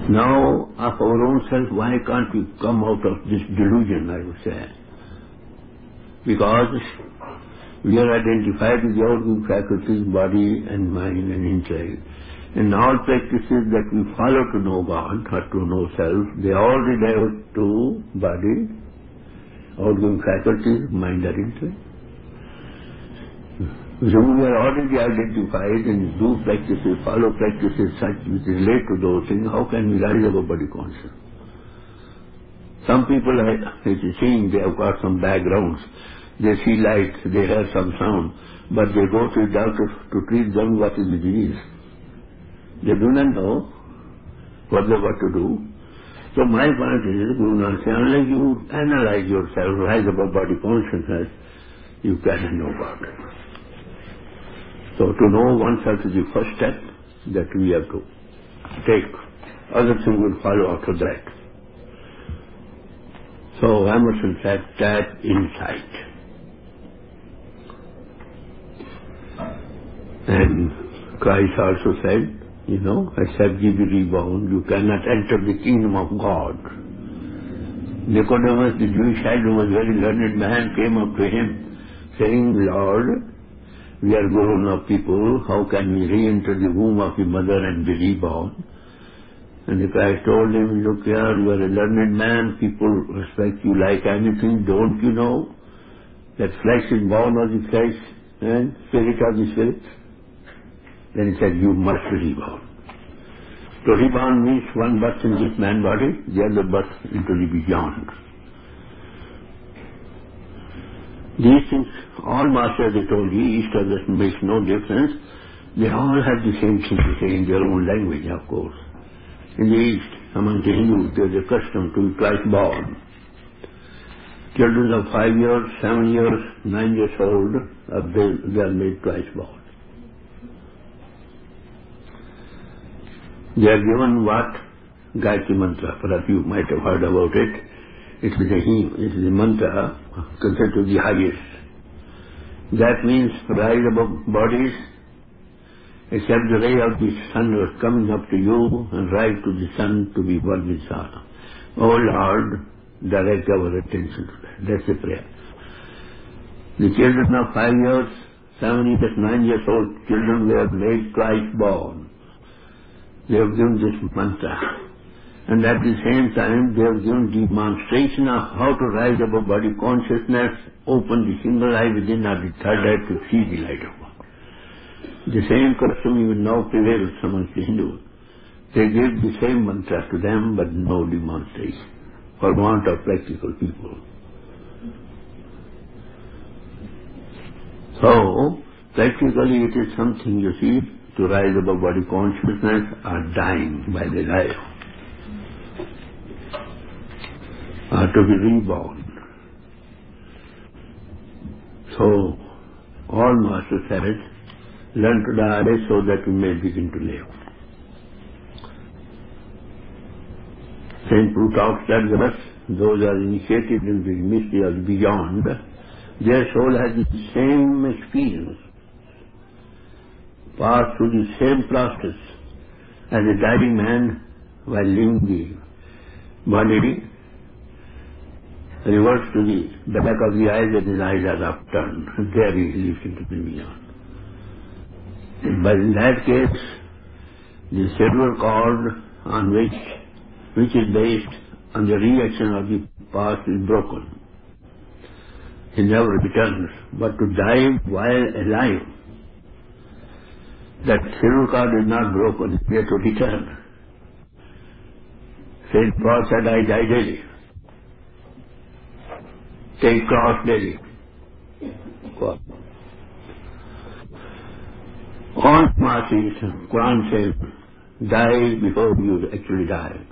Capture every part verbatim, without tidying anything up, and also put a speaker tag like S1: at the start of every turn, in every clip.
S1: Now, of our own self, why can't we come out of this delusion, I would say? Because we are identified with the outgoing faculties, body and mind and intellect. In all practices that we follow to know God or to know self, they all relate to body, outgoing faculties, mind or intellect. So we are already identified and do practices, follow practices such which relate to those things. How can we rise above body consciousness? Some people, it is seen, they have got some backgrounds. They see light, they hear some sound, but they go to the doctor to treat them what is the disease. They do not know what they got to do. So my point is, Guru Nanak says, unless you analyze yourself, rise above body consciousness, you cannot know God. So to know oneself is the first step that we have to take. Other things will follow after that. So Emerson said, that insight. And Christ also said, you know, except ye be reborn, you cannot enter the kingdom of God. Nicodemus, the Jewish elder, was a very learned man, came up to him, saying, Lord, we are grown-up people, how can we re-enter the womb of the mother and be reborn? And the Christ told him, look here, you are a learned man, people respect you like anything, don't you know that flesh is born of the flesh and spirit of the spirit? Then he said, you must be reborn. To reborn means one birth in this man body, the other birth into the beyond. These things, all masters, they told you, East or West makes no difference. They all have the same thing to say in their own language, of course. In the East, among the Hindus, there is a custom to be twice born. Children of five years, seven years, nine years old, they, they are made twice born. They are given what? Gayatri Mantra. Perhaps you might have heard about it. It is a hymn, it is a mantra considered to the highest. That means rise above bodies, except the ray of the sun was coming up to you and rise to the sun to be one with sun. Oh Lord, direct our attention to that. That's the prayer. The children of five years, seven years, nine years old children were made twice born. They have given this mantra. And at the same time, they have given demonstration of how to rise above body consciousness, open the single eye within or the third eye to see the light of God. The same custom even now prevails amongst the Hindus. They give the same mantra to them, but no demonstration, for want of practical people. So, practically it is something, you see, to rise above body consciousness or dying by the life, or to be reborn. So, all Master said, learn to die so that we may begin to live. Saint Plutarch tells us, those are initiated in the mystery of the beyond, their soul has the same experience, pass through the same process as a dying man while leaving the body, reverts to the back of the eyes and his eyes are upturned. There he lives into the beyond. But in that case, the silver cord on which, which is based on the reaction of the past is broken. He never returns. But to die while alive, that silver cord is not broken, he has to return. Saint Paul said, I die daily. Take cross daily. God. All Masters, Quran says, die before you actually die.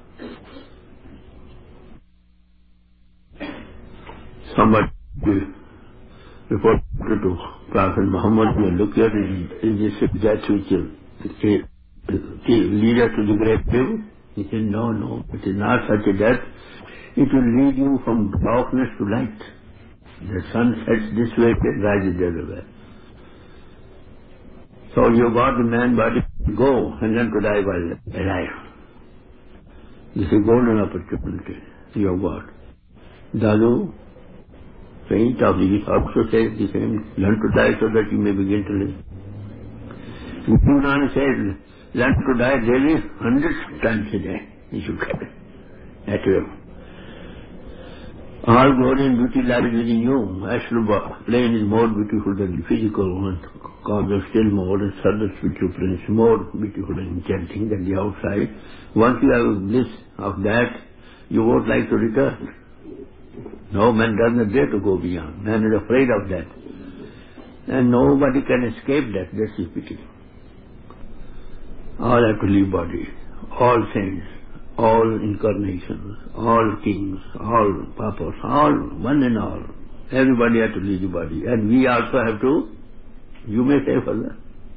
S1: Somebody reported to Prophet Muhammad, you look here, is this death which will lead us to the great grave? He said, no, no, it is not such a death. It will lead you from darkness to light. The sun sets this way, it rises the other way. So you got the man body to go and then to die while alive. This is a golden opportunity you have got. Dadu, saint of the East, also says the same, learn to die so that you may begin to live. Guru Nanak says, learn to die daily, hundreds of times a day. You should get it. At will. All glory and beauty lies within you. Astral plane is more beautiful than the physical one. Cause of still more and subtle spiritual plane is more beautiful and enchanting than the outside. Once you have bliss of that, you won't like to return. No man doesn't dare to go beyond. Man is afraid of that. And nobody can escape that. That's his pity. All have to leave body. All saints, all incarnations, all kings, all papas, all, one and all. Everybody has to leave the body. And we also have to, you may say further.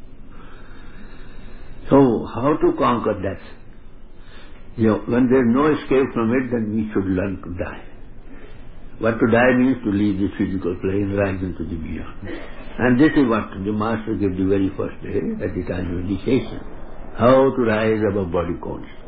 S1: So, how to conquer that? You know, when there is no escape from it, then we should learn to die. What to die means to leave this physical plane, rise into the beyond. And this is what the Master gave the very first day at the time of initiation. How to rise above body consciousness.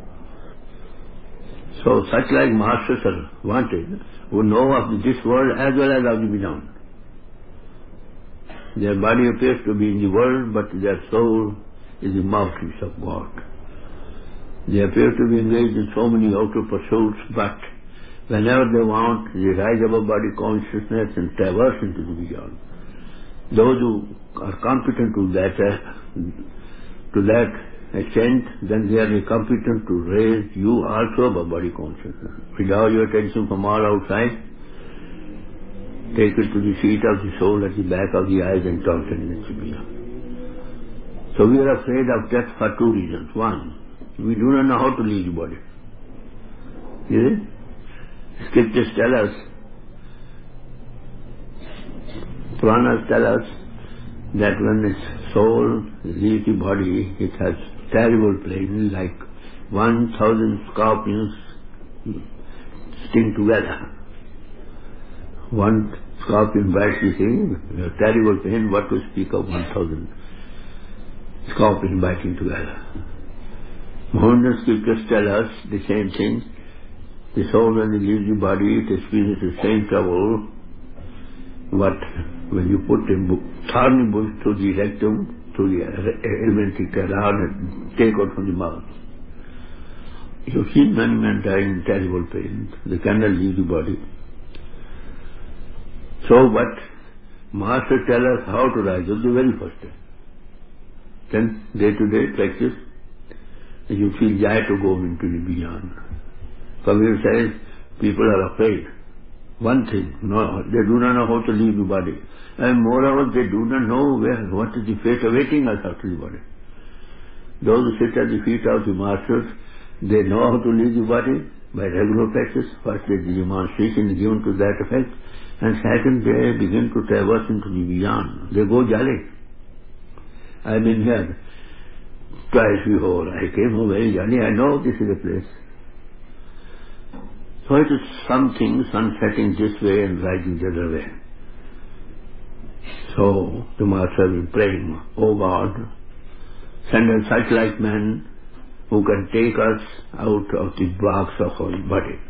S1: So such like Masters are wanted, who know of this world as well as of the beyond. Their body appears to be in the world, but their soul is the mouthpiece of God. They appear to be engaged in so many outer pursuits, but whenever they want, they rise above body consciousness and traverse into the beyond. Those who are competent to that, uh, to that extent, then they are competent to raise you also above body consciousness. Withdraw your attention from all outside, take it to the seat of the soul at the back of the eyes and turn it into beyond. So we are afraid of death for two reasons. One, we do not know how to leave the body. Is it? Scriptures tell us, Puranas tell us that when the soul leaves the body, it has terrible pain, like one thousand scorpions sting together. One scorpion bites the thing, a terrible pain, what to speak of one thousand scorpions biting together. Mohammedan scriptures tell us the same thing. The soul, when it leaves the body, it experiences the same trouble. But when you put a thorny bush through the rectum, through the elementary canal and take out from the mouth, you've seen many men dying in terrible pain. They cannot leave the body. So, but Master tells us how to rise up the very first day. Then, day to day practice, you feel joy to go into the beyond. Kabir says, people are afraid. One thing, no, they do not know how to leave the body. And moreover, they do not know where, what is the fate awaiting us after the body. Those who sit at the feet of the Masters, they know how to leave the body by regular practice. First, the demonstration is given to that effect. And second, they begin to traverse into the beyond. They go jolly. I've been here twice before. I came home very jolly. I know this is a place. So it is something sunsetting this way and rising the other way. So the Master will be praying, O God, send us such like men who can take us out of the box of our body.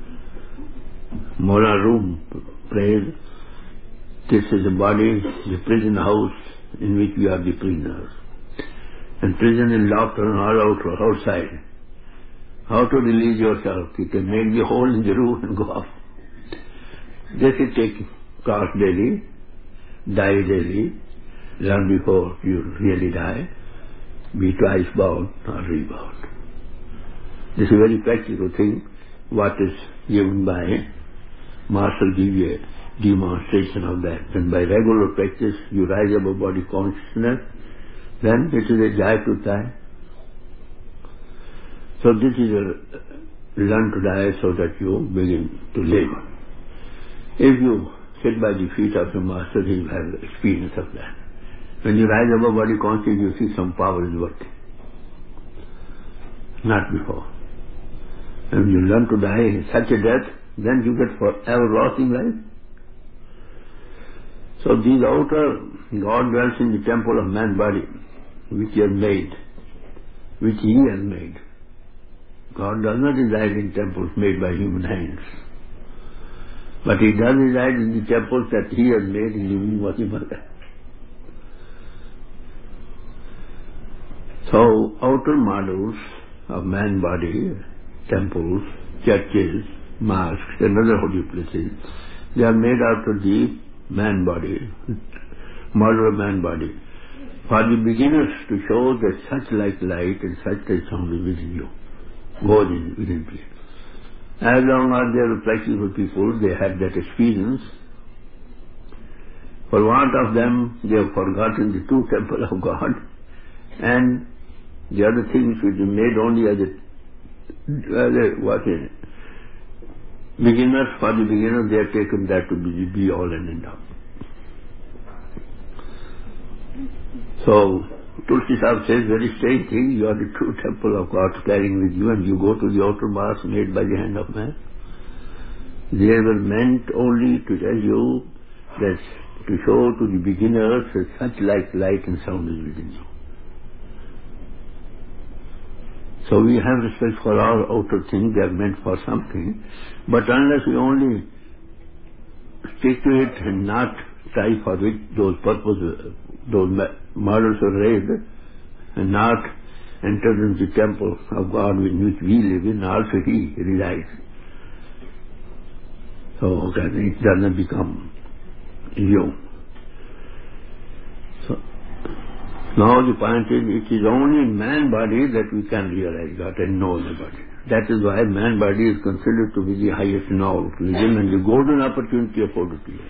S1: Mola Room prays, this is the body, the prison house in which we are the prisoners. And prison is locked on all out, outside. How to release yourself? You can make the hole in the roof and go off. This is take class daily, die daily, learn before you really die, be twice bound or rebound. This is a very practical thing, what is given by Master give you a demonstration of that. And by regular practice, you rise above body consciousness, then it is a joy to die. So this is a learn to die so that you begin to live. If you sit by the feet of the Master, he will have experience of that. When you rise above body consciousness, you see some power is working. Not before. And when you learn to die in such a death, then you get forever lost in life. So these outer, God dwells in the temple of man body, which he has made, which he has made. God does not reside in temples made by human hands. But He does reside in the temples that He has made in the womb of the mother. So, outer models of man body, temples, churches, mosques, and other holy places, they are made out of the man body, model of man body, for the beginners to show that such like light and such like sound is within you, goes in within you. As long as they are practical people, they have that experience. For want of them, they have forgotten the true temple of God, and the other things which are made only as a, as a what is it? Beginners, for the beginners, they have taken that to be, be all and end all. So, Tulsi Sahib says, very strange thing, you are the true temple of God carrying with you, and you go to the outer mass made by the hand of man. They were meant only to tell you that, to show to the beginners that such like light and sound is within you. So we have respect for all outer things, they are meant for something, but unless we only stick to it and not try for which those purposes, those models are raised, and not enter into the temple of God in which we live in, also He resides. So it doesn't become you. So now the point is, it is only in man body that we can realize God and know the body. That is why man body is considered to be the highest in all religion and the golden opportunity afforded to you.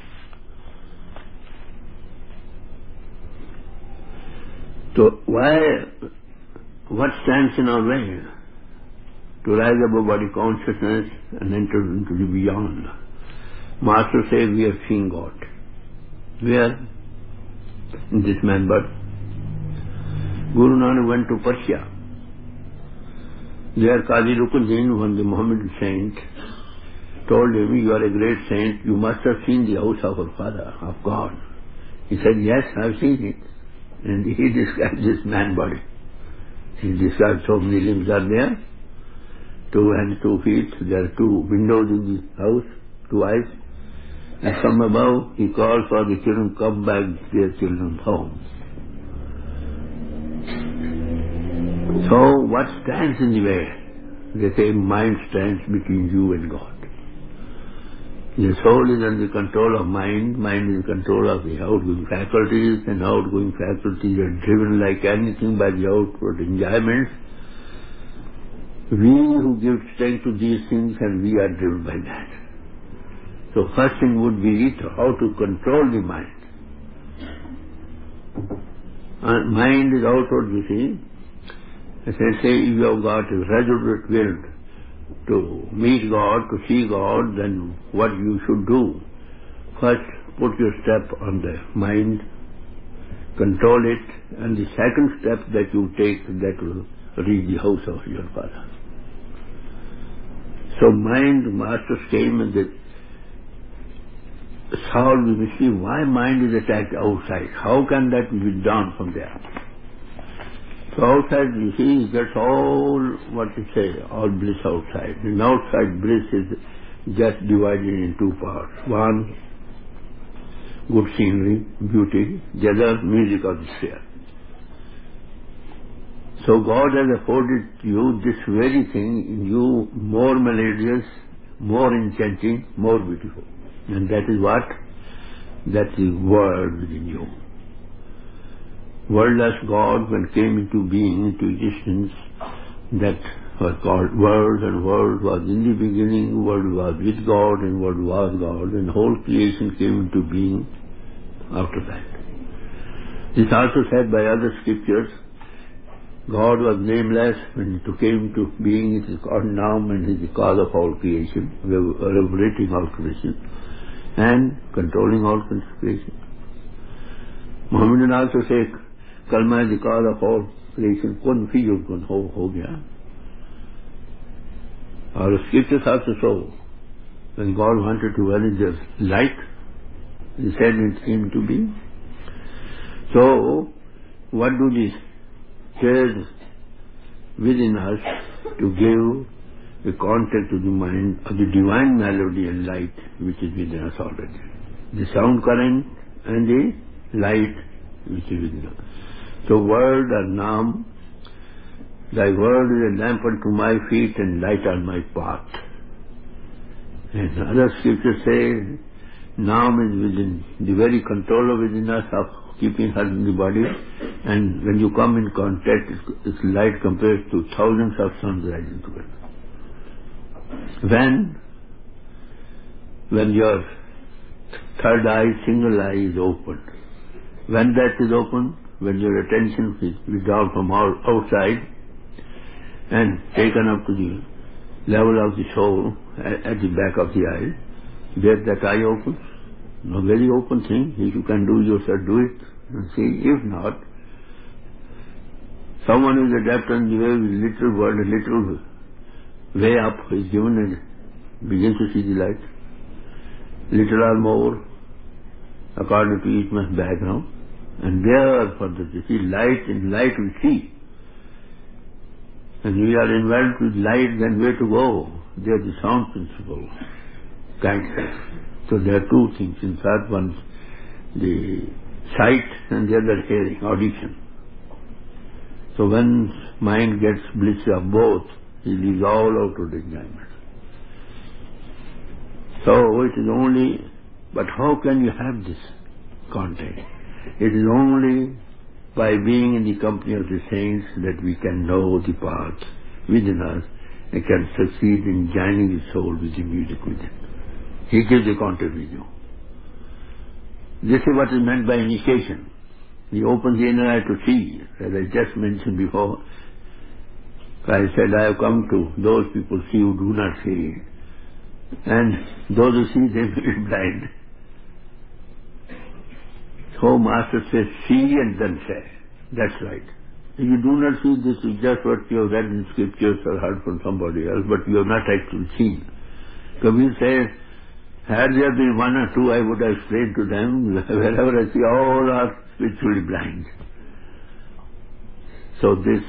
S1: So why, what stands in our way to rise above body consciousness and enter into the beyond? Master says we have seen God. Where? In this man body. Guru Nanak went to Persia. There Qazi Rukunuddin, one the Mohammedan saint, told him, you are a great saint, you must have seen the house of our Father, of God. He said, yes, I have seen it. And he described this man body. He described so many limbs are there, two hands, two feet, there are two windows in the house, two eyes. And from above, he called for the children, come back to their children's home. So, what stands in the way? They say mind stands between you and God. The soul is under the control of mind, mind is in control of the outgoing faculties, and outgoing faculties are driven like anything by the outward enjoyments. We who give strength to these things, and we are driven by that. So first thing would be how to control the mind. And mind is outward, you see. As I say, if you have got a resolute will to meet God, to see God, then what you should do? First, put your step on the mind, control it, and the second step that you take, that will reach the house of your Father. So mind, masters came and they solved the mystery. Why mind is attacked outside? How can that be done from there? So outside, you see, that's all, what you say, all bliss outside. And outside bliss is just divided in two parts. One, good scenery, beauty. The other, music of the sphere. So God has afforded you this very thing in you, more melodious, more enchanting, more beautiful. And that is what? That's the word within you. Wordless God, when came into being, into existence, that was called Word, and Word was in the beginning, Word was with God, and Word was God, and whole creation came into being after that. This also said by other scriptures, God was nameless, when it came into being, it is called Nam, and it is the cause of all creation, regulating all creation, and controlling all creation. Mohammedan also says, Kalma is the cause of all creation, kun fi kun, ho, ho gaya. Our scriptures also show, when God wanted to vanish the light, He said it came to be. So, what do these cares within us to give the contact to the mind of the divine melody and light which is within us already. The sound current and the light which is within us. So word or naam, thy word is a lamp unto my feet and light on my path. And other scriptures say, naam is within, the very controller within us of keeping her in the body, and when you come in contact, its light compares to thousands of suns rising together. When, when your third eye, single eye is opened, when that is open, when your attention is withdrawn from outside and taken up to the level of the soul at, at the back of the eye, there that eye opens. A very open thing. If you can do yourself, do it and see. If not, someone who is adept in the way with little word, a little way up is given and begins to see the light. Little or more, according to each man's background. And there further to see light, in light we see. And we are enveloped with light, then where to go? There the sound principle guides us. So there are two things inside, one the sight and the other hearing, audition. So when mind gets bliss of both, he leaves all out of the enjoyment. So it is only, but how can you have this contact? It is only by being in the company of the saints that we can know the path within us and can succeed in joining the soul with the music within. He gives the contact with you. This is what is meant by initiation. He opens the inner eye to see, as I just mentioned before. I said, I have come to those people see who do not see, and those who see, they will be blind. So Master says, see and then say. That's right. If you do not see, this is just what you have read in scriptures or heard from somebody else, but you have not actually seen. Kabir says, had there been one or two, I would have explained to them. Wherever I see, all are spiritually blind. So this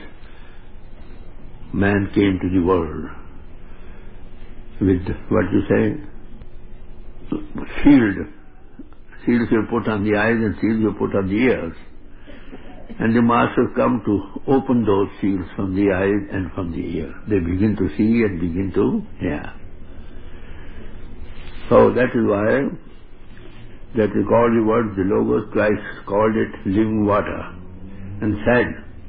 S1: man came to the world with, what you say, shield. Seals you put on the eyes and seals you put on the ears. And the Master come to open those seals from the eyes and from the ear. They begin to see and begin to hear. So that is why that we call the word, the Logos, Christ called it living water, and said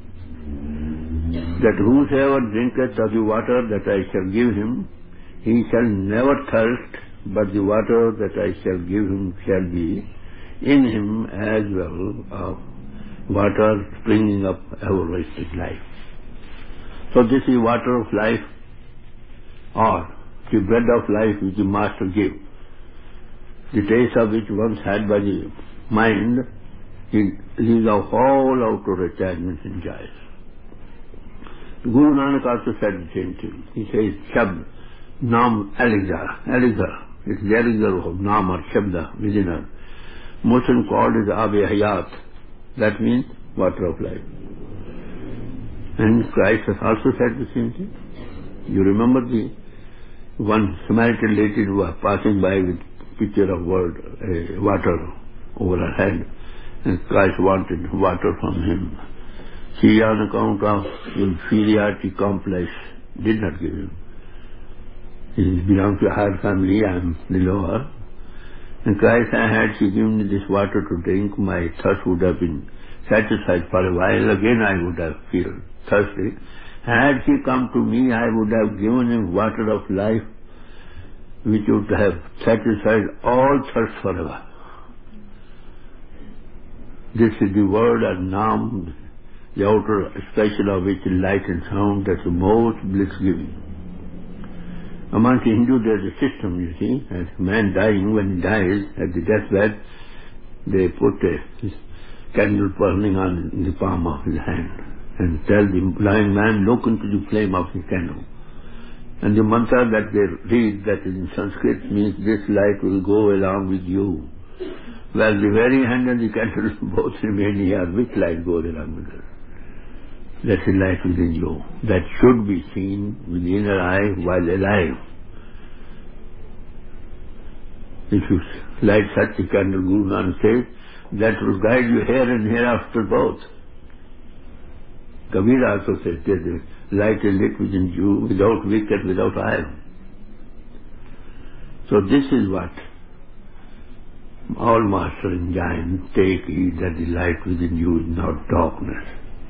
S1: that whosoever drinketh of the water that I shall give him, he shall never thirst, but the water that I shall give him shall be in him as well of water springing up everlasting life. So this is water of life, or the bread of life which the Master gave. The taste of which once had by the mind, he leaves out all outer attachments and joys. Guru Nanak also said the same thing. He says, Shabd, Naam, Elixir, Elixir. It's the elixir of Naam or Shabda within us. Muslim called it Ab-e Hayat. That means water of life. And Christ has also said the same thing. You remember the one Samaritan lady who was passing by with pitcher of word, uh, water over her head, and Christ wanted water from him. She, on account of inferiority complex, did not give him. He belongs to a higher family, I am the lower. And Christ, had she given me this water to drink, my thirst would have been satisfied for a while. Again I would have felt thirsty. Had she come to me, I would have given him water of life, which would have satisfied all thirst forever. This is the word of Naam, the outer expression of which is light and sound, that's the most bliss-giving. Amongst the Hindus there's a system, you see, as a man dying, when he dies at the deathbed, they put a candle burning on the palm of his hand and tell the dying man, look into the flame of the candle. And the mantra that they read, that is in Sanskrit, means this light will go along with you. Well, the very hand and the candle both remain here. Which light goes along with us? That's the light within you. That should be seen with the inner eye while alive. If you light such a candle, Guru Nanak says, that will guide you here and hereafter both. Kabir also says that the light is lit within you without wicket, without eye. So this is what all master enjoin, take heed that the light within you is not darkness.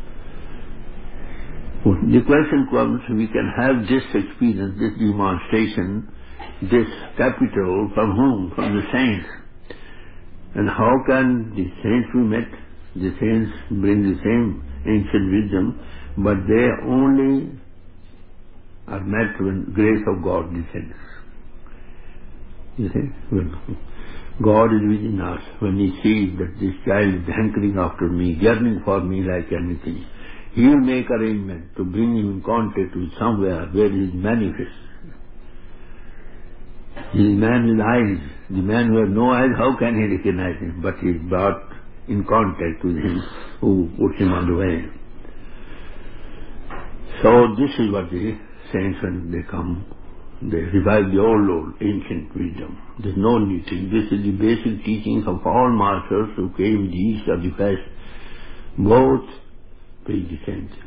S1: The question comes, we can have this experience, this demonstration, this capital from whom? From the saints. And how can the saints be met? The saints bring the same ancient wisdom, but they only are met when grace of God descends. You see? When God is within us, when He sees that this child is hankering after me, yearning for me like anything, He will make arrangement to bring him in contact with somewhere where He is manifest. He is man with eyes. The man who has no eyes, how can he recognize him? But he is brought in contact with him who puts him on the way. So this is what the saints, when they come, they revive the old, old ancient wisdom. There is no new thing. This is the basic teachings of all masters who came the east or the west. Both preach the same thing.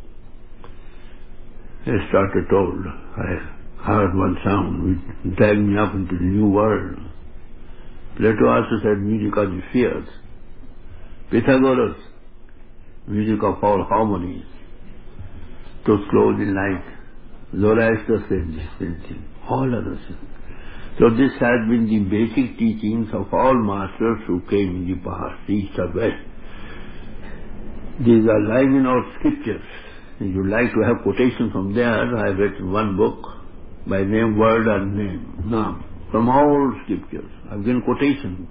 S1: Aristotle told, I heard one sound which dragged me up into the new world. Plato also said music of the spheres. Pythagoras, music of all harmonies. Those clothed in light. Zoroaster said the same thing. All others. So this has been the basic teachings of all masters who came in the past, east or west. These are lying in our scriptures. If you like to have quotations from there, I have written one book by name, word and name, Naam, from all scriptures. I have given quotations.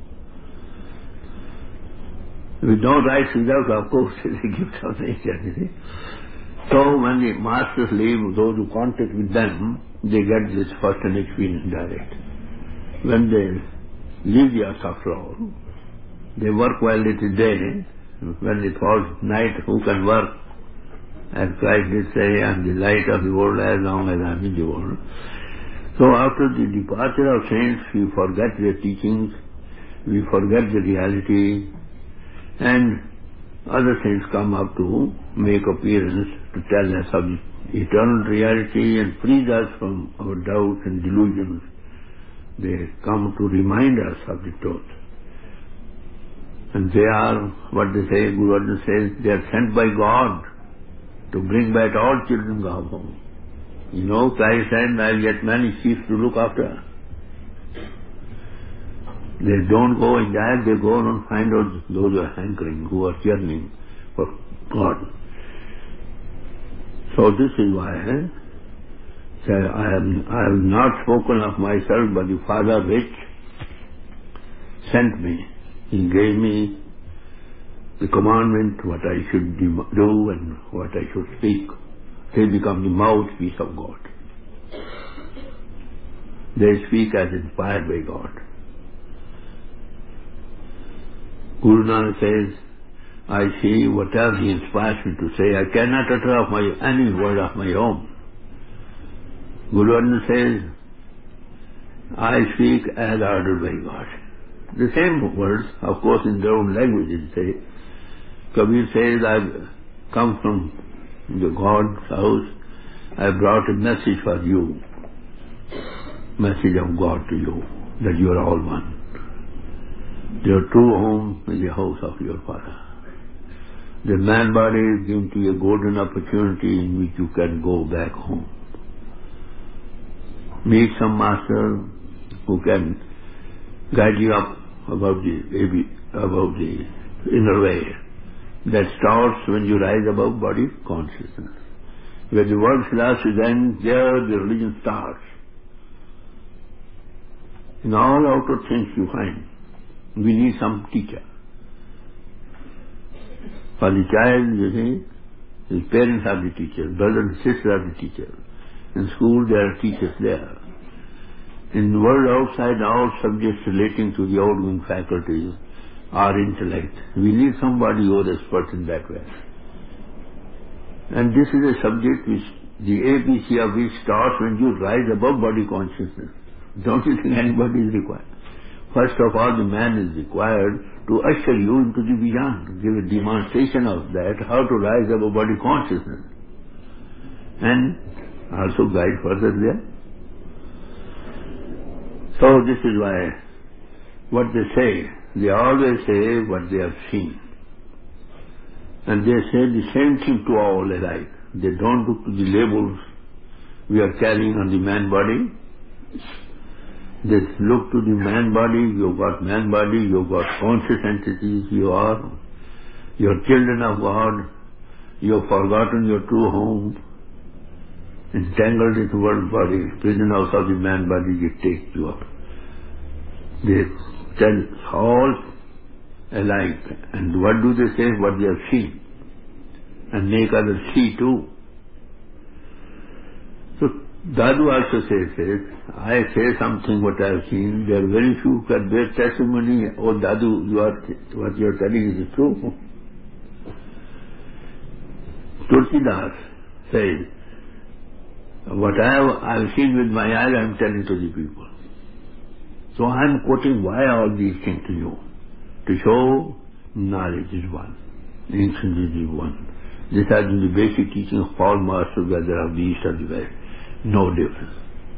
S1: We don't write without, of course, it's a gift of nature, you see. So when the masters leave, those who contact with them, they get this first-hand experience direct. When they leave the earth, after all, they work while it is day. When it falls night, who can work? As Christ did say, I am the light of the world as long as I am in the world. So after the departure of saints, we forget their teachings, we forget the reality, and other saints come up to make appearance to tell us of the eternal reality and frees us from our doubts and delusions. They come to remind us of the truth. And they are, what they say, Guru Arjan says, they are sent by God to bring back all children home. You know, Christ said, I have yet many sheep to look after. They don't go in that, they go and find out those who are hankering, who are yearning for God. So this is why eh, say, I, have, I have not spoken of myself, but the Father which sent me. He gave me the commandment, what I should do and what I should speak. They become the mouthpiece of God. They speak as inspired by God. Guru Nanak says, I see whatever He inspires me to say, I cannot utter of my, any word of my own. Guru Arjan says, I speak as ordered by God. The same words, of course, in their own language, they say. Kabir says, I've come from the God's house, I brought a message for you, message of God to you, that you are all one. Your true home is the house of your Father. The man body is given to you a golden opportunity in which you can go back home. Meet some master who can guide you up about the about the inner way that starts when you rise above body consciousness. Where the world philosophy ends, there the religion starts. In all outer things you find, we need some teacher. For the child, you see, his parents are the teachers, brothers and sisters are the teachers. In school there are teachers there. In the world outside, all subjects relating to the outgoing faculties are intellect. We need somebody who is expert in that way. And this is a subject which the A B C of which starts when you rise above body consciousness. Don't you think anybody is required? First of all, the man is required to usher you into the beyond, to give a demonstration of that, how to rise above body consciousness. And also guide further there. So this is why what they say, they always say what they have seen. And they say the same thing to all alike. They don't look to the labels we are carrying on the man body. They look to the man body, you've got man body, you've got conscious entities, you are, you're children of God, you've forgotten your true home, entangled in the world body, prison house of the man body, it takes you up. They tell all alike. And what do they say? What they have seen. And make others see too. So Dadu also says, says, I say something what I have seen. There are very few who can bear testimony. Oh Dadu, you are, what you are telling is true. Tulsidas says, what I have, I have seen with my eyes, I am telling to the people. So I am quoting why all these things to you. To show knowledge is one. Ancient is one. This has been the basic teaching of all masters, whether of the East or the West. No difference.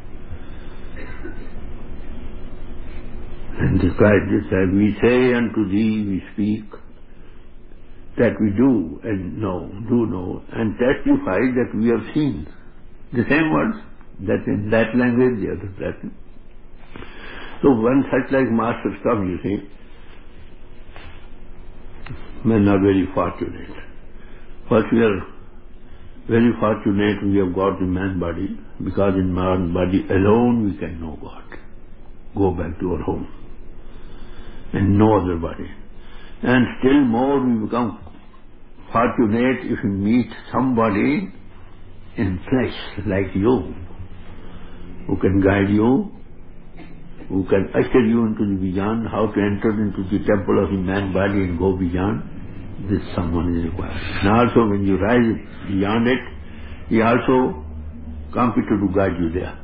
S1: And despite this, as we say unto thee, we speak, that we do and know, do know, and testify that we have seen. The same words, that in that language, the other that. So when such like masters come, you see, men are very fortunate. First, we are very fortunate we have got the man body, because in man body alone we can know God. Go back to our home. And no other body. And still more we become fortunate if we meet somebody in flesh like you, who can guide you, who can usher you into the beyond, how to enter into the temple of the man body and go beyond. This someone is required. And also when you rise beyond it, he also competent to guide you there.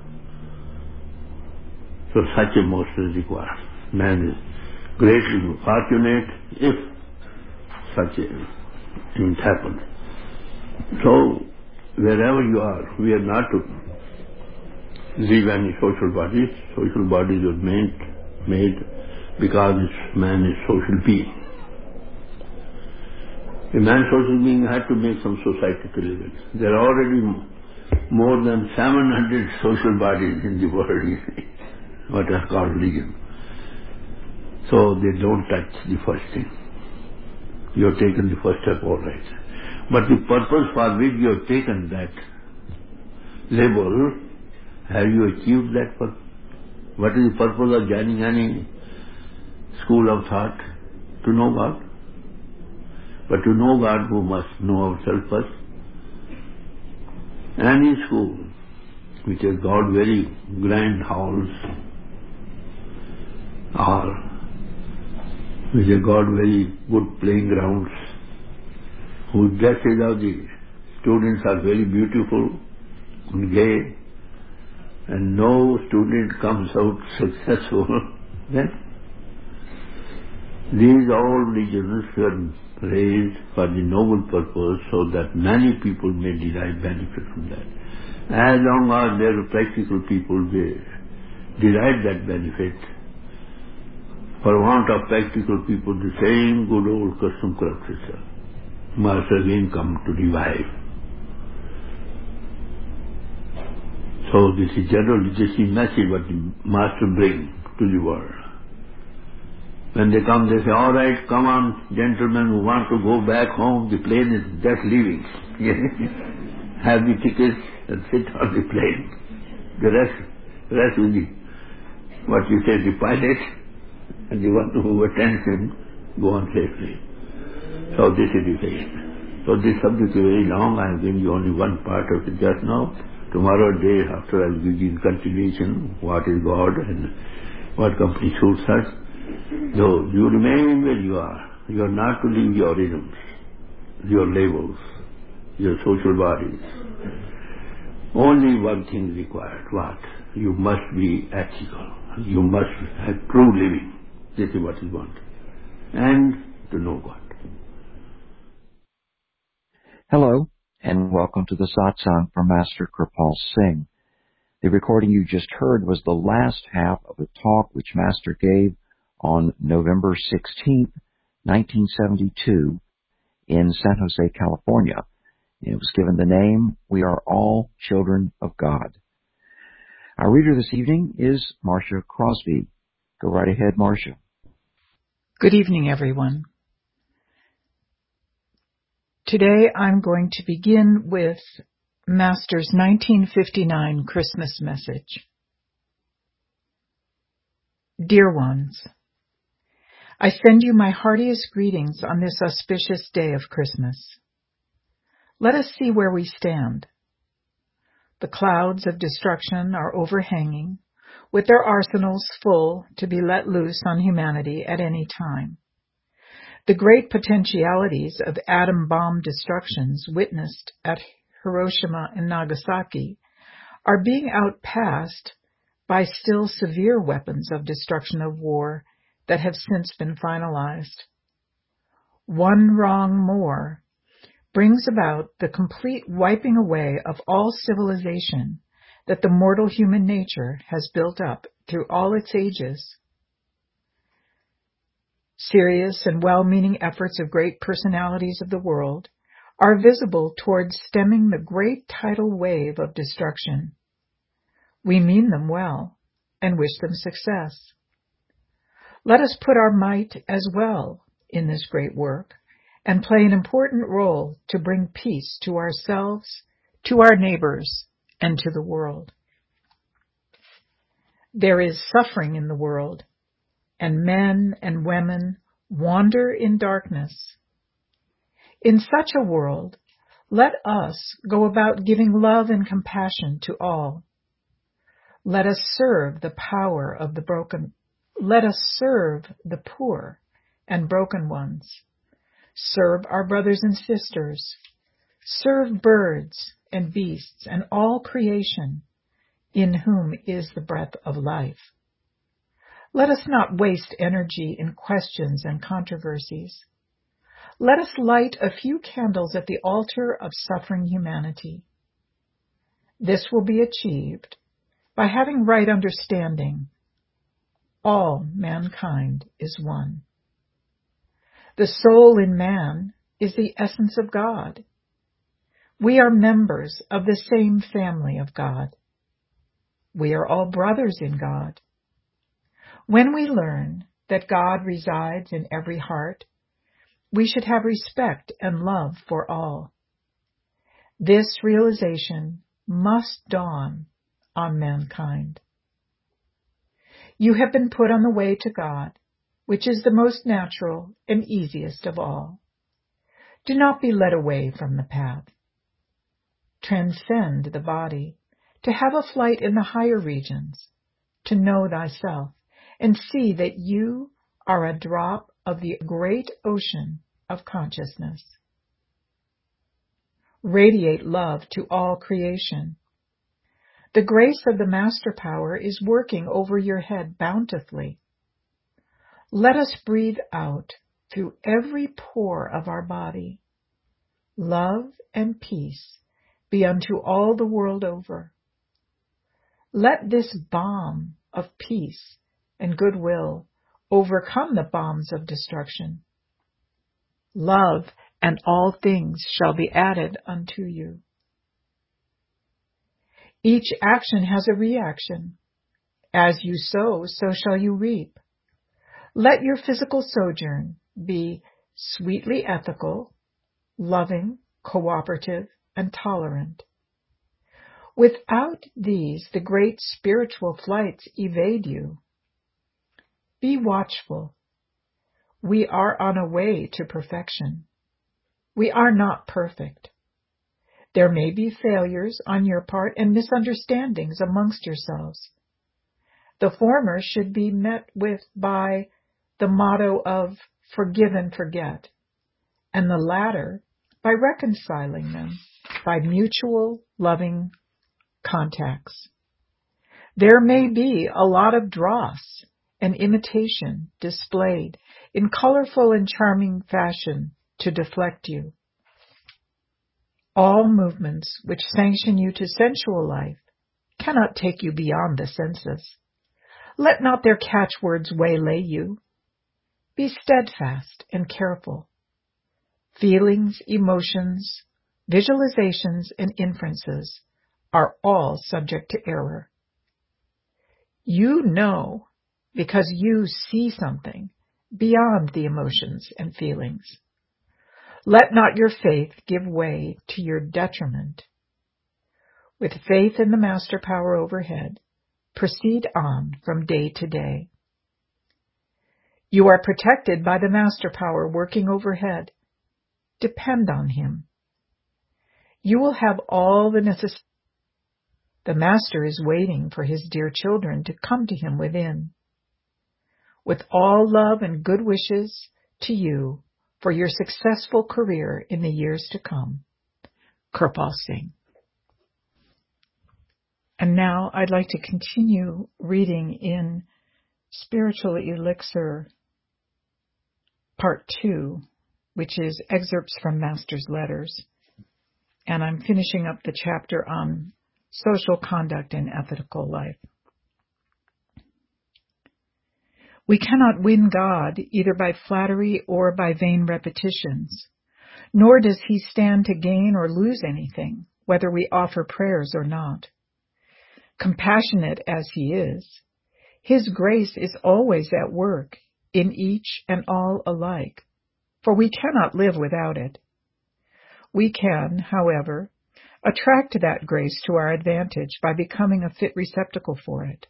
S1: So such a master is required. Man is greatly fortunate if such a thing happens. So wherever you are, we are not to leave any social bodies. Social bodies are made, made because man is social being. A man social being had to make some society to live in. There are already more than seven hundred social bodies in the world, you see, what are called religion. So they don't touch the first thing. You have taken the first step, all right. But the purpose for which you have taken that label, have you achieved that purpose? What is the purpose of joining any school of thought? To know God. But to know God, we must know ourselves first. Any school which has got very grand halls, or which has got very good playing grounds, whose dresses of the students are very beautiful and gay, and no student comes out successful, then these all religions were raised for the noble purpose so that many people may derive benefit from that. As long as there are practical people, they derive that benefit. For want of practical people, the same good old custom corrupts itself. Must again come to revive. So this is general, this is message what the master brings to the world. When they come, they say, all right, come on, gentlemen who want to go back home, the plane is just leaving. Have the tickets and sit on the plane. The rest, the rest will be, what you say, the pilot, and the one who attends him, go on safely. So this is the thing. So this subject is very long. I have given you only one part of it just now. Tomorrow day after I will give you in continuation what is God and what company suits us. So you remain where you are. You are not to leave your isms, your labels. your social bodies. Only one thing required. What? You must be ethical. You must have true living. This is what is wanted. And to know God.
S2: Hello, and welcome to the satsang from Master Kripal Singh. The recording you just heard was the last half of a talk which Master gave on November sixteenth, nineteen seventy-two, in San Jose, California. It was given the name, We Are All Children of God. Our reader this evening is Marcia Crosby. Go right ahead, Marcia.
S3: Good evening, everyone. Today I'm going to begin with Master's nineteen fifty-nine Christmas message. Dear ones, I send you my heartiest greetings on this auspicious day of Christmas. Let us see where we stand. The clouds of destruction are overhanging, with their arsenals full to be let loose on humanity at any time. The great potentialities of atom bomb destructions witnessed at Hiroshima and Nagasaki are being outpassed by still severe weapons of destruction of war that have since been finalized. One wrong more brings about the complete wiping away of all civilization that the mortal human nature has built up through all its ages. Serious and well-meaning efforts of great personalities of the world are visible towards stemming the great tidal wave of destruction. We mean them well and wish them success. Let us put our might as well in this great work and play an important role to bring peace to ourselves, to our neighbors, and to the world. There is suffering in the world, and men and women wander in darkness. In such a world, let us go about giving love and compassion to all. Let us serve the power of the broken. Let us serve the poor and broken ones. Serve our brothers and sisters. Serve birds and beasts and all creation, in whom is the breath of life. Let us not waste energy in questions and controversies. Let us light a few candles at the altar of suffering humanity. This will be achieved by having right understanding. All mankind is one. The soul in man is the essence of God. We are members of the same family of God. We are all brothers in God. When we learn that God resides in every heart, we should have respect and love for all. This realization must dawn on mankind. You have been put on the way to God, which is the most natural and easiest of all. Do not be led away from the path. Transcend the body, to have a flight in the higher regions, to know thyself, and see that you are a drop of the great ocean of consciousness. Radiate love to all creation. The grace of the Master Power is working over your head bountifully. Let us breathe out through every pore of our body. Love and peace be unto all the world over. Let this bomb of peace and goodwill overcome the bombs of destruction. Love and all things shall be added unto you. Each action has a reaction. As you sow, so shall you reap. Let your physical sojourn be sweetly ethical, loving, cooperative, and tolerant. Without these, the great spiritual flights evade you. Be watchful. We are on a way to perfection. We are not perfect. There may be failures on your part and misunderstandings amongst yourselves. The former should be met with by the motto of forgive and forget, and the latter by reconciling them by mutual loving contacts. There may be a lot of dross and imitation displayed in colorful and charming fashion to deflect you. All movements which sanction you to sensual life cannot take you beyond the senses. Let not their catchwords waylay you. Be steadfast and careful. Feelings, emotions, visualizations, and inferences are all subject to error. You know because you see something beyond the emotions and feelings. Let not your faith give way to your detriment. With faith in the master power overhead, proceed on from day to day. You are protected by the master power working overhead. Depend on him. You will have all the necessary. The master is waiting for his dear children to come to him within. With all love and good wishes to you for your successful career in the years to come. Kirpal Singh. And now I'd like to continue reading in Spiritual Elixir Part two, which is excerpts from Master's letters. And I'm finishing up the chapter on social conduct and ethical life. We cannot win God either by flattery or by vain repetitions, nor does he stand to gain or lose anything, whether we offer prayers or not. Compassionate as he is, his grace is always at work in each and all alike, for we cannot live without it. We can, however, attract that grace to our advantage by becoming a fit receptacle for it.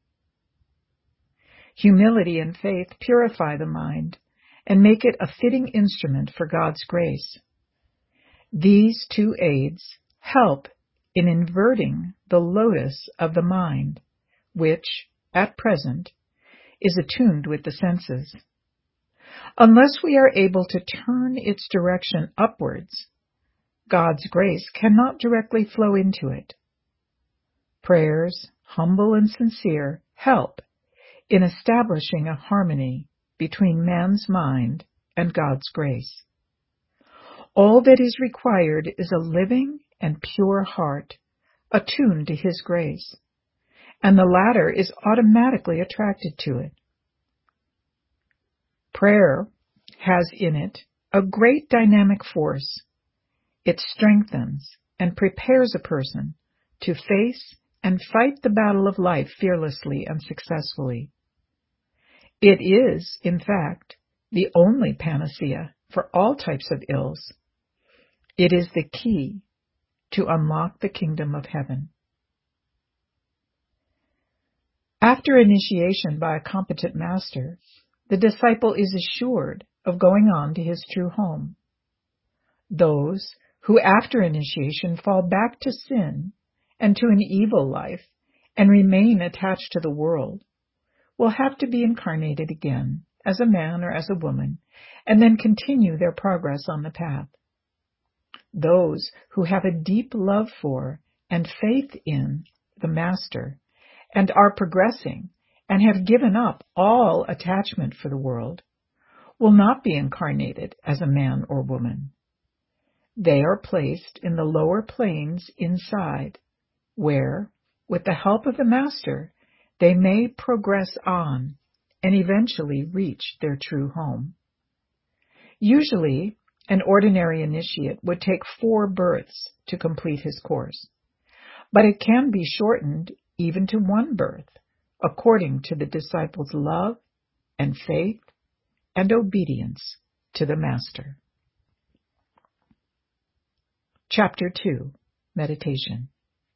S3: Humility and faith purify the mind and make it a fitting instrument for God's grace. These two aids help in inverting the lotus of the mind, which, at present, is attuned with the senses. Unless we are able to turn its direction upwards, God's grace cannot directly flow into it. Prayers, humble and sincere, help in establishing a harmony between man's mind and God's grace. All that is required is a living and pure heart, attuned to his grace, and the latter is automatically attracted to it. Prayer has in it a great dynamic force. It strengthens and prepares a person to face and fight the battle of life fearlessly and successfully. It is, in fact, the only panacea for all types of ills. It is the key to unlock the kingdom of heaven. After initiation by a competent master, the disciple is assured of going on to his true home. Those who after initiation fall back to sin and to an evil life and remain attached to the world will have to be incarnated again as a man or as a woman and then continue their progress on the path. Those who have a deep love for and faith in the Master and are progressing and have given up all attachment for the world will not be incarnated as a man or woman. They are placed in the lower planes inside, where, with the help of the Master, they may progress on and eventually reach their true home. Usually, an ordinary initiate would take four births to complete his course, but it can be shortened even to one birth, according to the disciple's love and faith and obedience to the Master. Chapter two, Meditation.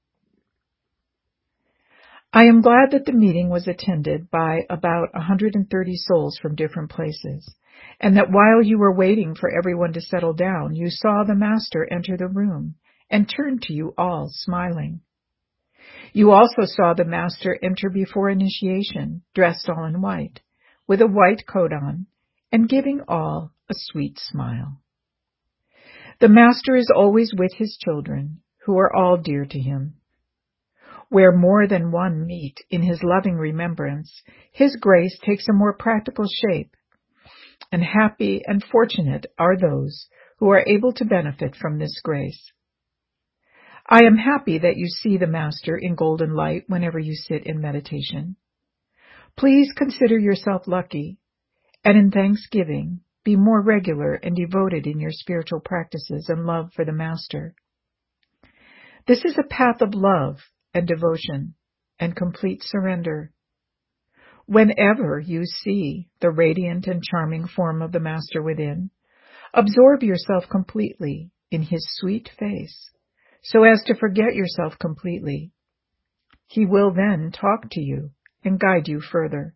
S3: I am glad that the meeting was attended by about one hundred thirty souls from different places, and that while you were waiting for everyone to settle down, you saw the Master enter the room and turn to you all smiling. You also saw the Master enter before initiation, dressed all in white, with a white coat on, and giving all a sweet smile. The Master is always with his children, who are all dear to him. Where more than one meet in his loving remembrance, his grace takes a more practical shape, and happy and fortunate are those who are able to benefit from this grace. I am happy that you see the Master in golden light whenever you sit in meditation. Please consider yourself lucky, and in thanksgiving, be more regular and devoted in your spiritual practices and love for the Master. This is a path of love and devotion and complete surrender. Whenever you see the radiant and charming form of the Master within, absorb yourself completely in his sweet face, so as to forget yourself completely. He will then talk to you and guide you further.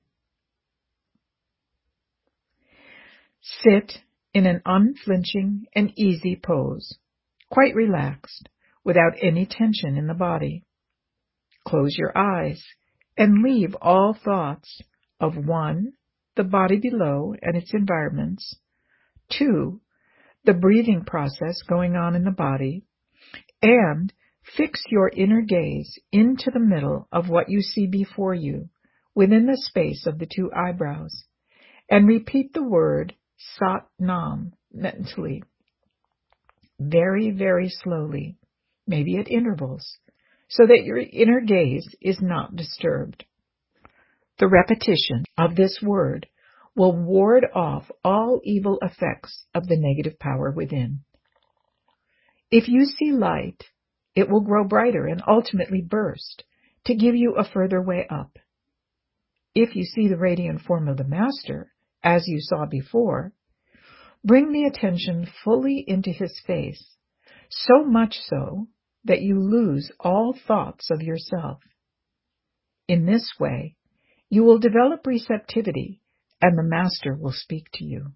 S3: Sit in an unflinching and easy pose, quite relaxed, without any tension in the body. Close your eyes and leave all thoughts of one, the body below and its environments, two, the breathing process going on in the body, and fix your inner gaze into the middle of what you see before you, within the space of the two eyebrows, and repeat the word Sat Nam mentally, very, very slowly, maybe at intervals, so that your inner gaze is not disturbed. The repetition of this word will ward off all evil effects of the negative power within. If you see light, it will grow brighter and ultimately burst to give you a further way up. If you see the radiant form of the Master, as you saw before, bring the attention fully into his face, so much so that you lose all thoughts of yourself. In this way, you will develop receptivity, and the Master will speak to you.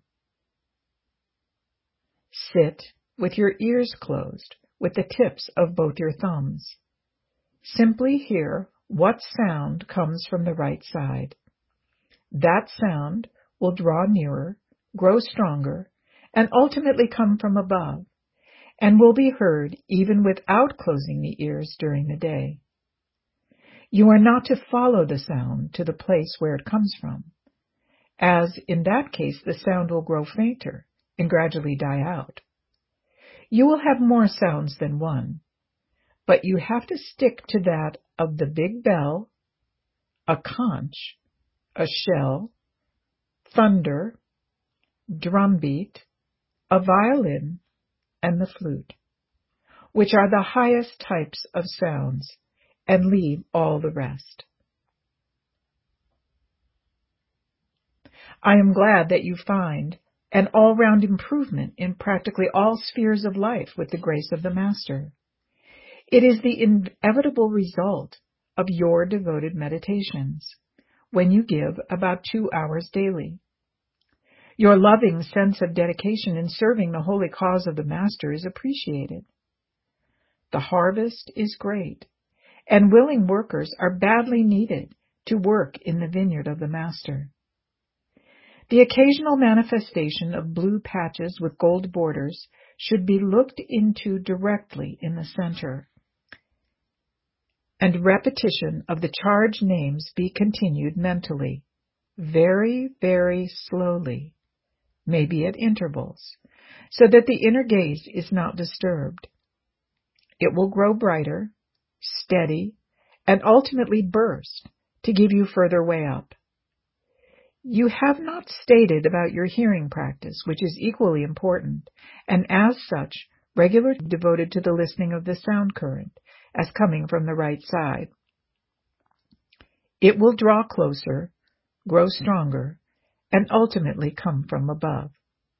S3: Sit with your ears closed, with the tips of both your thumbs. Simply hear what sound comes from the right side. That sound will draw nearer, grow stronger, and ultimately come from above, and will be heard even without closing the ears during the day. You are not to follow the sound to the place where it comes from, as in that case the sound will grow fainter and gradually die out. You will have more sounds than one, but you have to stick to that of the big bell, a conch, a shell, thunder, drumbeat, a violin, and the flute, which are the highest types of sounds, and leave all the rest. I am glad that you find an all-round improvement in practically all spheres of life with the grace of the Master. It is the inevitable result of your devoted meditations, when you give about two hours daily. Your loving sense of dedication in serving the holy cause of the Master is appreciated. The harvest is great, and willing workers are badly needed to work in the vineyard of the Master. The occasional manifestation of blue patches with gold borders should be looked into directly in the center, and repetition of the charged names be continued mentally, very, very slowly, maybe at intervals, so that the inner gaze is not disturbed. It will grow brighter, steady, and ultimately burst to give you further way up. You have not stated about your hearing practice, which is equally important, and as such, regularly devoted to the listening of the sound current as coming from the right side. It will draw closer, grow stronger, and ultimately come from above.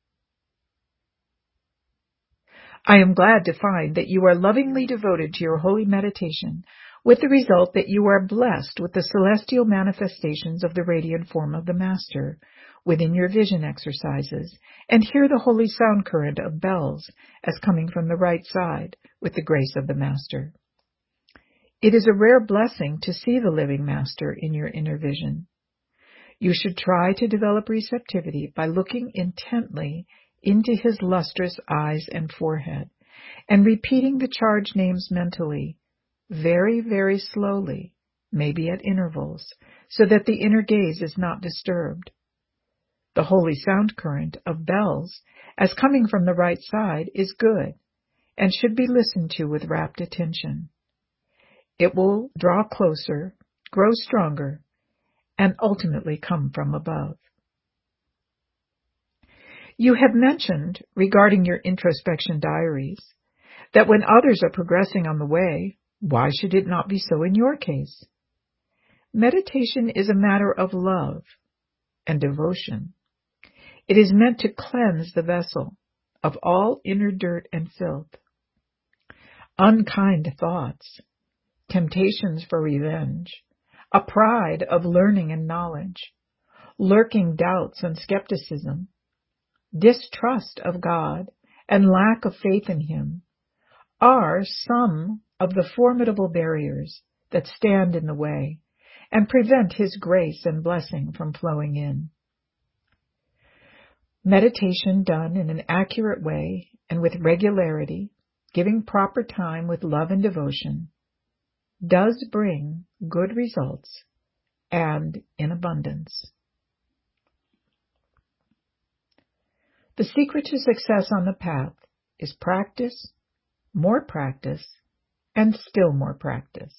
S3: I am glad to find that you are lovingly devoted to your holy meditation, with the result that you are blessed with the celestial manifestations of the radiant form of the Master within your vision exercises, and hear the holy sound current of bells as coming from the right side with the grace of the Master. It is a rare blessing to see the living Master in your inner vision. You should try to develop receptivity by looking intently into his lustrous eyes and forehead, and repeating the charged names mentally, very, very slowly, maybe at intervals, so that the inner gaze is not disturbed. The holy sound current of bells, as coming from the right side, is good and should be listened to with rapt attention. It will draw closer, grow stronger, and ultimately come from above. You have mentioned, regarding your introspection diaries, that when others are progressing on the way, why should it not be so in your case? Meditation is a matter of love and devotion. It is meant to cleanse the vessel of all inner dirt and filth. Unkind thoughts, temptations for revenge, a pride of learning and knowledge, lurking doubts and skepticism, distrust of God, and lack of faith in Him are some of the formidable barriers that stand in the way and prevent His grace and blessing from flowing in. Meditation done in an accurate way and with regularity, giving proper time with love and devotion, does bring good results and in abundance. The secret to success on the path is practice, more practice, and still more practice.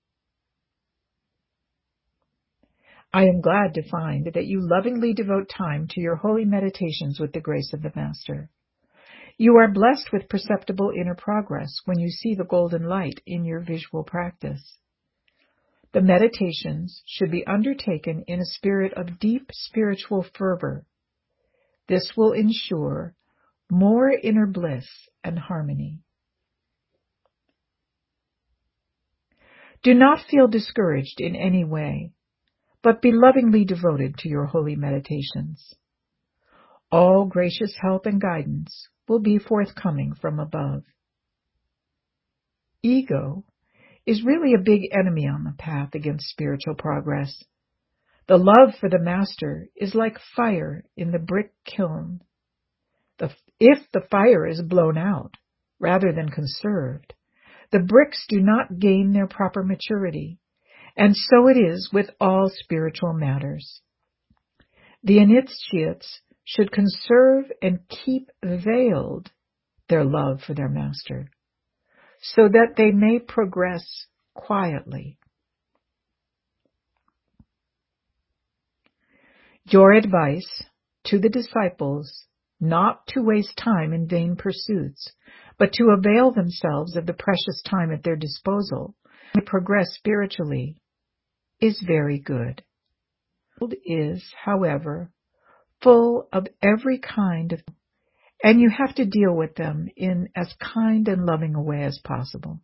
S3: I am glad to find that you lovingly devote time to your holy meditations with the grace of the Master. You are blessed with perceptible inner progress when you see the golden light in your visual practice. The meditations should be undertaken in a spirit of deep spiritual fervor. This will ensure more inner bliss and harmony. Do not feel discouraged in any way, but be lovingly devoted to your holy meditations. All gracious help and guidance will be forthcoming from above. Ego is really a big enemy on the path against spiritual progress. The love for the Master is like fire in the brick kiln. The, if the fire is blown out rather than conserved, the bricks do not gain their proper maturity, and so it is with all spiritual matters. The initiates should conserve and keep veiled their love for their Master, so that they may progress quietly. Your advice to the disciples not to waste time in vain pursuits, but to avail themselves of the precious time at their disposal to progress spiritually, is very good. The world is, however, full of every kind of, and you have to deal with them in as kind and loving a way as possible.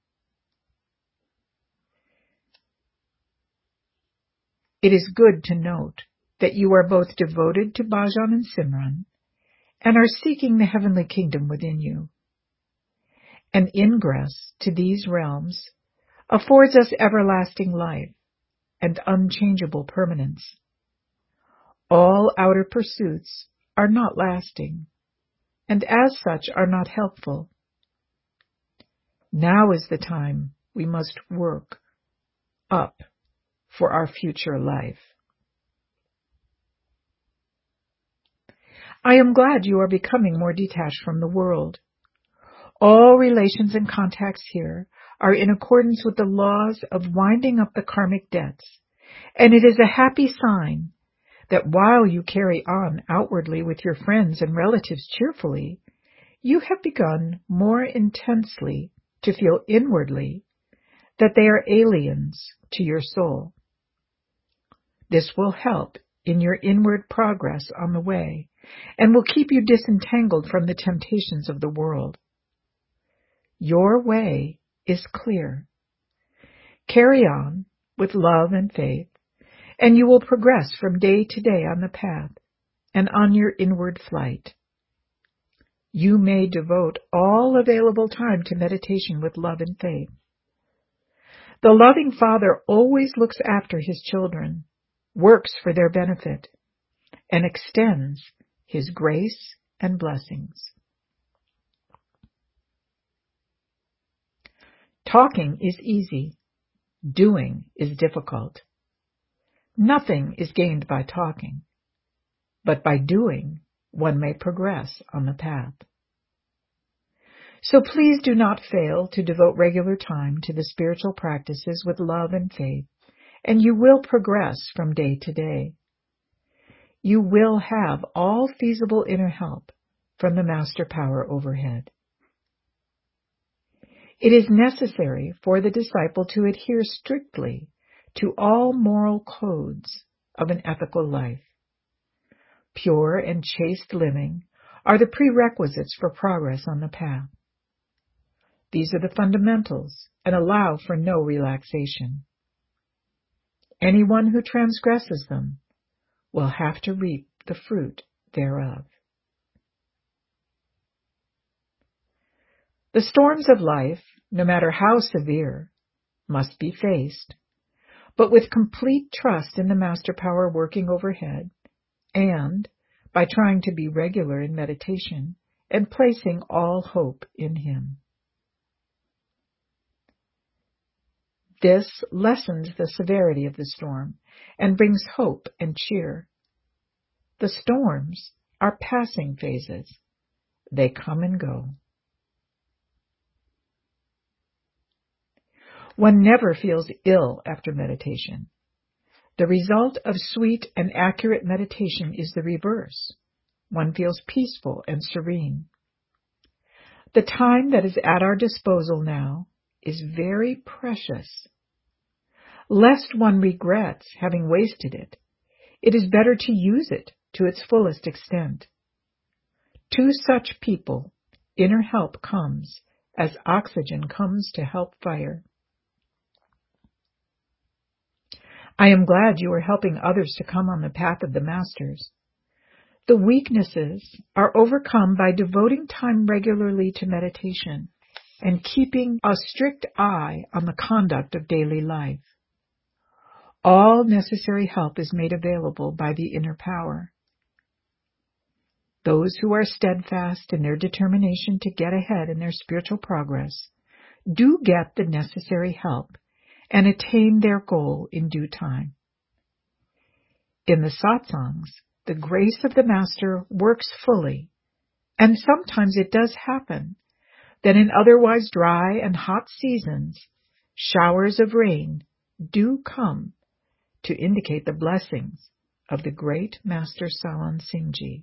S3: It is good to note that you are both devoted to Bhajan and Simran and are seeking the heavenly kingdom within you. An ingress to these realms affords us everlasting life and unchangeable permanence. All outer pursuits are not lasting, and as such are not helpful. Now is the time we must work up for our future life. I am glad you are becoming more detached from the world. All relations and contacts here are in accordance with the laws of winding up the karmic debts, and it is a happy sign that while you carry on outwardly with your friends and relatives cheerfully, you have begun more intensely to feel inwardly that they are aliens to your soul. This will help in your inward progress on the way, and will keep you disentangled from the temptations of the world. Your way is clear. Carry on with love and faith, and you will progress from day to day on the path and on your inward flight. You may devote all available time to meditation with love and faith. The loving Father always looks after His children, works for their benefit, and extends His grace and blessings. Talking is easy. Doing is difficult. Nothing is gained by talking, but by doing, one may progress on the path. So please do not fail to devote regular time to the spiritual practices with love and faith, and you will progress from day to day. You will have all feasible inner help from the Master Power overhead. It is necessary for the disciple to adhere strictly to all moral codes of an ethical life. Pure and chaste living are the prerequisites for progress on the path. These are the fundamentals and allow for no relaxation. Anyone who transgresses them will have to reap the fruit thereof. The storms of life, no matter how severe, must be faced, but with complete trust in the Master Power working overhead, and by trying to be regular in meditation and placing all hope in Him. This lessens the severity of the storm and brings hope and cheer. The storms are passing phases. They come and go. One never feels ill after meditation. The result of sweet and accurate meditation is the reverse. One feels peaceful and serene. The time that is at our disposal now is very precious. Lest one regrets having wasted it, it is better to use it to its fullest extent. To such people, inner help comes as oxygen comes to help fire. I am glad you are helping others to come on the path of the Masters. The weaknesses are overcome by devoting time regularly to meditation and keeping a strict eye on the conduct of daily life. All necessary help is made available by the inner power. Those who are steadfast in their determination to get ahead in their spiritual progress do get the necessary help and attain their goal in due time. In the satsangs, the grace of the Master works fully, and sometimes it does happen that in otherwise dry and hot seasons, showers of rain do come to indicate the blessings of the great Master Salan Singh Ji.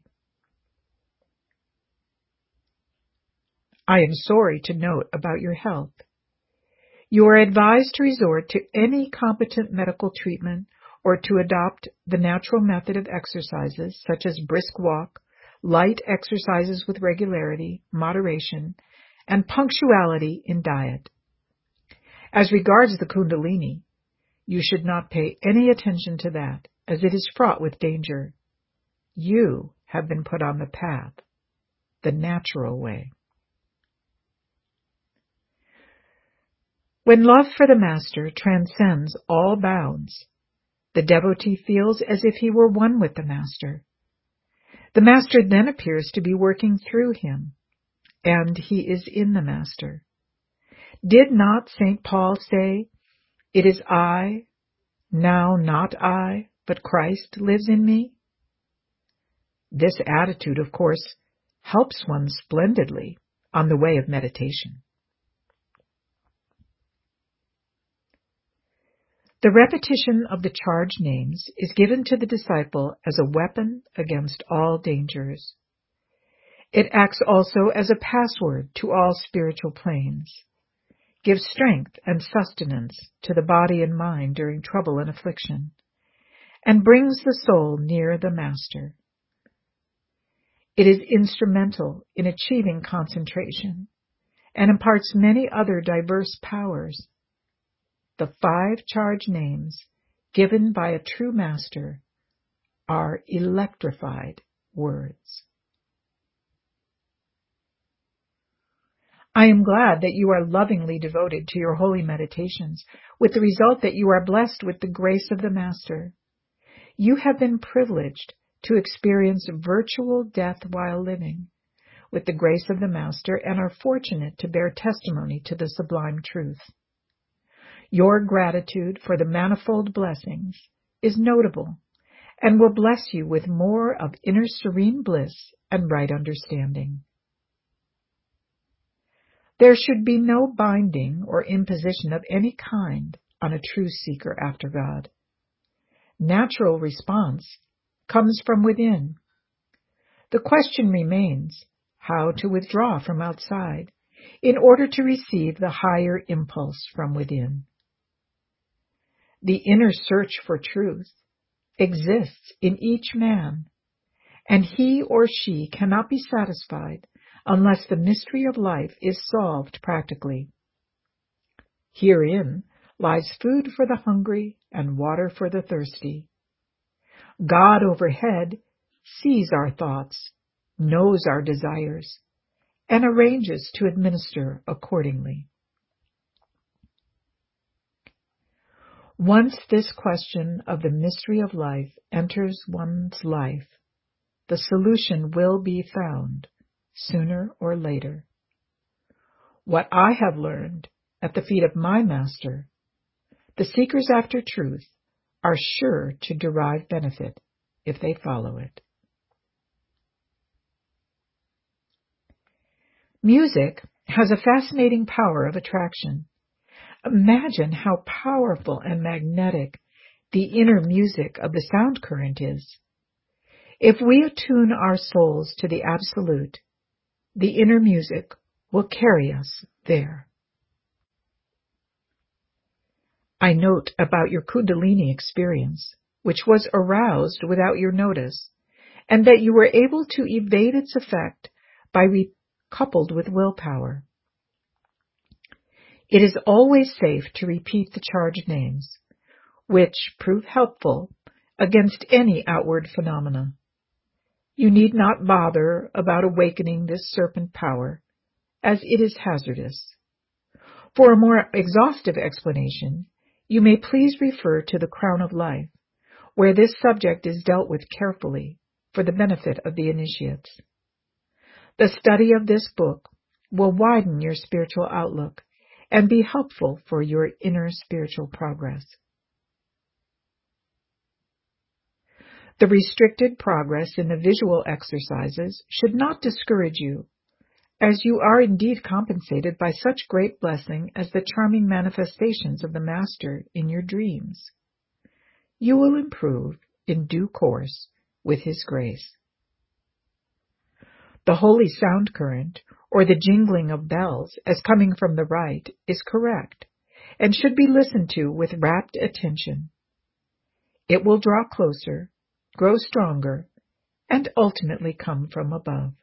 S3: I am sorry to note about your health. You are advised to resort to any competent medical treatment or to adopt the natural method of exercises such as brisk walk, light exercises with regularity, moderation, and punctuality in diet. As regards the Kundalini, you should not pay any attention to that, as it is fraught with danger. You have been put on the path, the natural way. When love for the Master transcends all bounds, the devotee feels as if he were one with the Master. The Master then appears to be working through him, and he is in the Master. Did not Saint Paul say, "It is I, now not I, but Christ lives in me"? This attitude, of course, helps one splendidly on the way of meditation. The repetition of the charged names is given to the disciple as a weapon against all dangers. It acts also as a password to all spiritual planes, gives strength and sustenance to the body and mind during trouble and affliction, and brings the soul near the Master. It is instrumental in achieving concentration and imparts many other diverse powers. The five charged names given by a true Master are electrified words. I am glad that you are lovingly devoted to your holy meditations, with the result that you are blessed with the grace of the Master. You have been privileged to experience virtual death while living, with the grace of the Master, and are fortunate to bear testimony to the sublime truth. Your gratitude for the manifold blessings is notable and will bless you with more of inner serene bliss and right understanding. There should be no binding or imposition of any kind on a true seeker after God. Natural response comes from within. The question remains how to withdraw from outside in order to receive the higher impulse from within. The inner search for truth exists in each man, and he or she cannot be satisfied unless the mystery of life is solved practically. Herein lies food for the hungry and water for the thirsty. God overhead sees our thoughts, knows our desires, and arranges to administer accordingly. Once this question of the mystery of life enters one's life, the solution will be found sooner or later. What I have learned at the feet of my Master, the seekers after truth are sure to derive benefit if they follow it. Music has a fascinating power of attraction. Imagine how powerful and magnetic the inner music of the sound current is. If we attune our souls to the Absolute, the inner music will carry us there. I note about your Kundalini experience, which was aroused without your notice, and that you were able to evade its effect by re- coupled with willpower. It is always safe to repeat the charged names, which prove helpful against any outward phenomena. You need not bother about awakening this serpent power, as it is hazardous. For a more exhaustive explanation, you may please refer to the Crown of Life, where this subject is dealt with carefully for the benefit of the initiates. The study of this book will widen your spiritual outlook and be helpful for your inner spiritual progress. The restricted progress in the visual exercises should not discourage you, as you are indeed compensated by such great blessing as the charming manifestations of the Master in your dreams. You will improve in due course with His grace. The holy sound current, or the jingling of bells as coming from the right, is correct and should be listened to with rapt attention. It will draw closer, grow stronger, and ultimately come from above.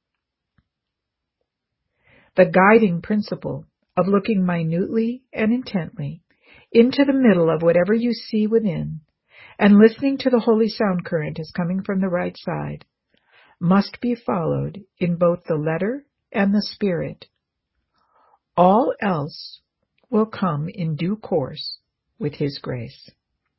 S3: The guiding principle of looking minutely and intently into the middle of whatever you see within and listening to the holy sound current as coming from the right side must be followed in both the letter and the spirit. All else will come in due course with His grace.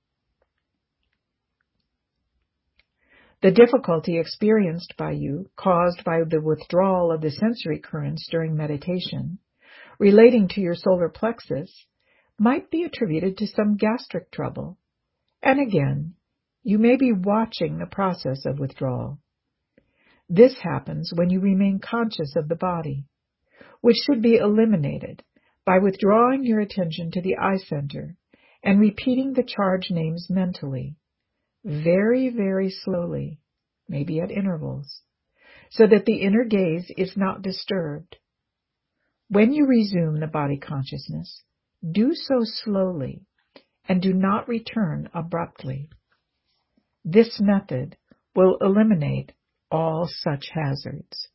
S3: The difficulty experienced by you, caused by the withdrawal of the sensory currents during meditation, relating to your solar plexus, might be attributed to some gastric trouble, and again, you may be watching the process of withdrawal. This happens when you remain conscious of the body, which should be eliminated by withdrawing your attention to the eye center and repeating the charged names mentally, very, very slowly, maybe at intervals, so that the inner gaze is not disturbed. When you resume the body consciousness, do so slowly and do not return abruptly. This method will eliminate all such hazards.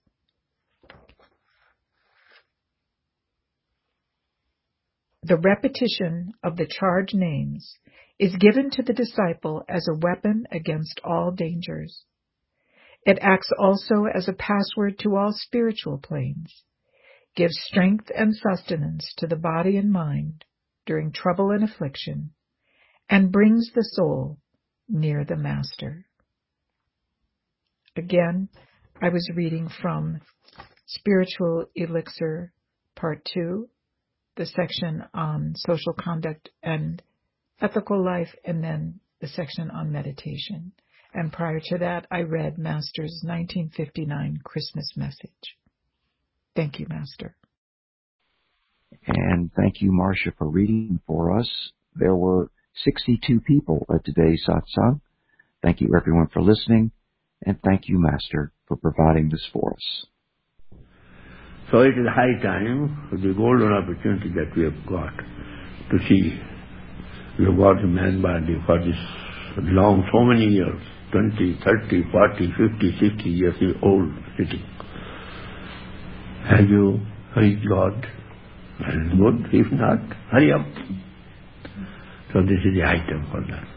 S3: The repetition of the charged names is given to the disciple as a weapon against all dangers. It acts also as a password to all spiritual planes, gives strength and sustenance to the body and mind during trouble and affliction, and brings the soul near the Master. Again, I was reading from Spiritual Elixir Part two, the section on social conduct and ethical life, and then the section on meditation. And prior to that, I read Master's nineteen fifty-nine Christmas message. Thank you, Master.
S2: And thank you, Marcia, for reading for us. There were sixty-two people at today's satsang. Thank you, everyone, for listening. And thank you, Master, for providing this for us.
S1: So it is high time, the golden opportunity that we have got to see. We have got the man body for this long, so many years, twenty, thirty, forty, fifty, sixty years old sitting. Have you reached God? Well, good. If not, hurry up. So this is the item for that.